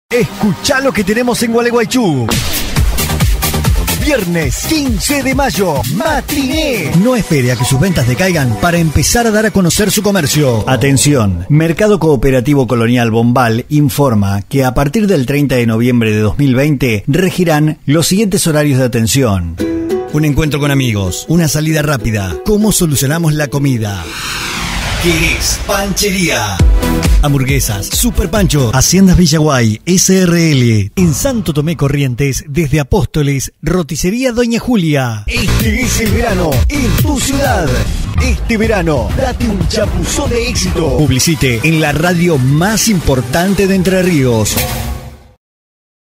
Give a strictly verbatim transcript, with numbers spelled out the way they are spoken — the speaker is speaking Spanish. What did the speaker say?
Escuchá lo que tenemos en Gualeguaychú. Viernes quince de mayo, Matiné. No espere a que sus ventas decaigan para empezar a dar a conocer su comercio. Atención, Mercado Cooperativo Colonial Bombal informa que a partir del treinta de noviembre de dos mil veinte regirán los siguientes horarios de atención. Un encuentro con amigos, una salida rápida, cómo solucionamos la comida. ¿Querés panchería? Hamburguesas, Super Pancho, Haciendas Villaguay, S R L. En Santo Tomé Corrientes, desde Apóstoles, Roticería Doña Julia. Este es el verano en tu ciudad. Este verano, date un chapuzón de éxito. Publicite en la radio más importante de Entre Ríos.